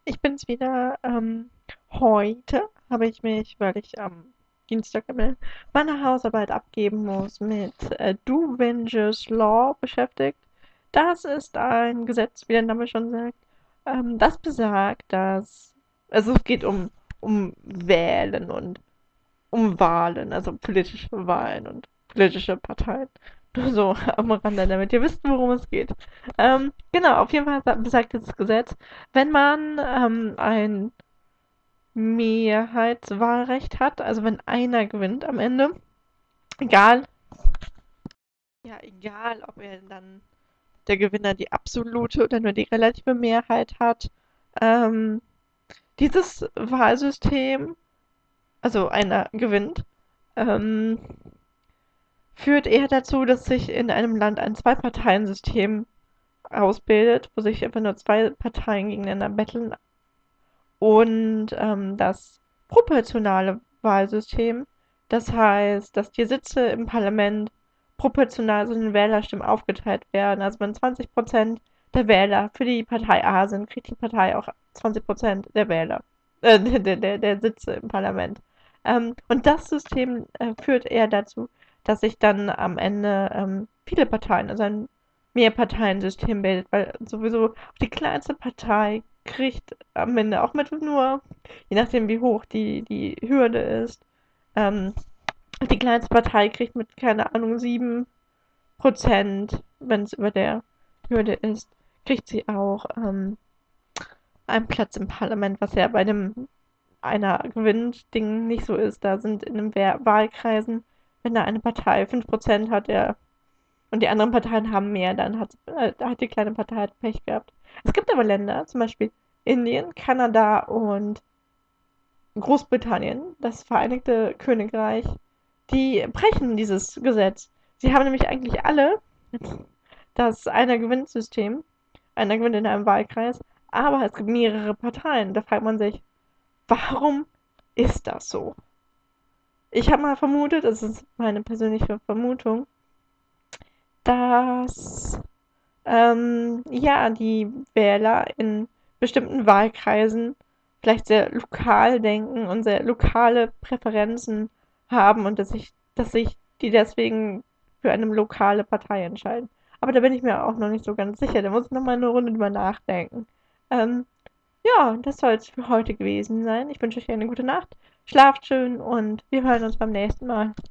Ich bin's wieder. Heute habe ich mich, weil ich am Dienstag meine Hausarbeit abgeben muss, mit Do-Winges Law beschäftigt. Das ist ein Gesetz, wie der Name schon sagt, das besagt, also es geht um Wählen und um Wahlen, also politische Wahlen und politische Parteien. Nur so am Rande, damit ihr wisst, worum es geht. Genau, auf jeden Fall besagt dieses Gesetz, wenn man ein Mehrheitswahlrecht hat, also wenn einer gewinnt am Ende, egal, ja, egal, ob er dann der Gewinner die absolute oder nur die relative Mehrheit hat, ähm, dieses Wahlsystem, also einer gewinnt, ähm, führt eher dazu, dass sich in einem Land ein Zwei-Parteien-System ausbildet, wo sich einfach nur zwei Parteien gegeneinander betteln. Und das proportionale Wahlsystem, das heißt, dass die Sitze im Parlament proportional zu den Wählerstimmen aufgeteilt werden. Also wenn 20% der Wähler für die Partei A sind, kriegt die Partei auch 20% der Wähler, der Sitze im Parlament. Und das System führt eher dazu, dass sich dann am Ende viele Parteien, also ein Mehrparteiensystem bildet, weil sowieso die kleinste Partei kriegt am Ende auch mit nur, je nachdem wie hoch die Hürde ist, ähm, die kleinste Partei kriegt mit, keine Ahnung, 7%, wenn es über der Hürde ist, kriegt sie auch einen Platz im Parlament, was ja bei dem einer gewinnt Ding nicht so ist. Da sind in den Wahlkreisen, wenn da eine Partei 5% hat, und die anderen Parteien haben mehr, dann hat die kleine Partei halt Pech gehabt. Es gibt aber Länder, zum Beispiel Indien, Kanada und Großbritannien, das Vereinigte Königreich, die brechen dieses Gesetz. Sie haben nämlich eigentlich alle das Einer-Gewinnt-System. Einer gewinnt in einem Wahlkreis, aber es gibt mehrere Parteien. Da fragt man sich, warum ist das so? Ich habe mal vermutet, das ist meine persönliche Vermutung, dass ja, die Wähler in bestimmten Wahlkreisen vielleicht sehr lokal denken und sehr lokale Präferenzen haben und dass sich die deswegen für eine lokale Partei entscheiden. Aber da bin ich mir auch noch nicht so ganz sicher. Da muss ich noch mal eine Runde drüber nachdenken. Ähm, ja, das soll es für heute gewesen sein. Ich wünsche euch eine gute Nacht. Schlaft schön und wir hören uns beim nächsten Mal.